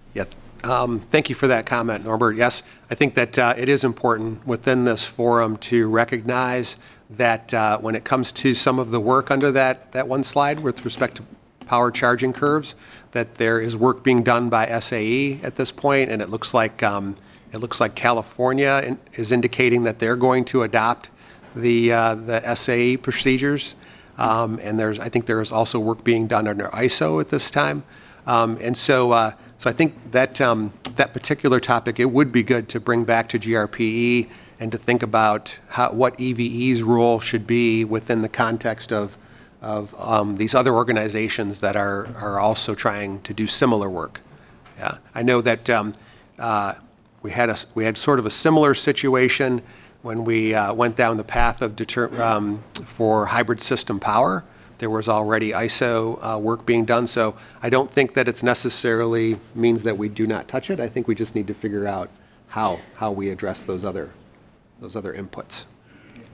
Yeah. Thank you for that comment, Norbert. Yes, I think that it is important within this forum to recognize that when it comes to some of the work under that one slide with respect to power charging curves, that there is work being done by SAE at this point, and it looks like California is indicating that they're going to adopt the SAE procedures, and I think there is also work being done under ISO at this time, and so. So I think that that particular topic, it would be good to bring back to GRPE and to think about what EVE's role should be within the context of these other organizations that are also trying to do similar work. Yeah, I know that we had sort of a similar situation when we went down the path of for hybrid system power. There was already ISO work being done, so I don't think that it's necessarily means that we do not touch it. I think we just need to figure out how we address those other inputs.